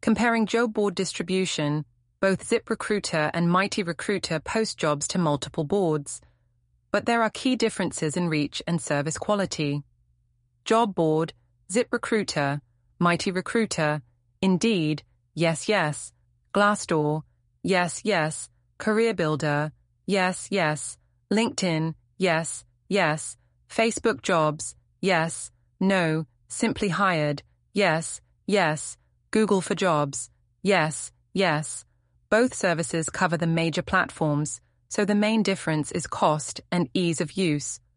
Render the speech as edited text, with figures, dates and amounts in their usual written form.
Comparing job board distribution, both ZipRecruiter and Mighty Recruiter post jobs to multiple boards, but there are key differences in reach and service quality. Job board, ZipRecruiter, Mighty Recruiter, Indeed, yes, yes, Glassdoor, yes, yes, CareerBuilder, yes, yes, LinkedIn, yes, yes, Facebook Jobs, yes, no, Simply Hired, yes, yes, Google for Jobs, yes, yes. Both services cover the major platforms, so the main difference is cost and ease of use.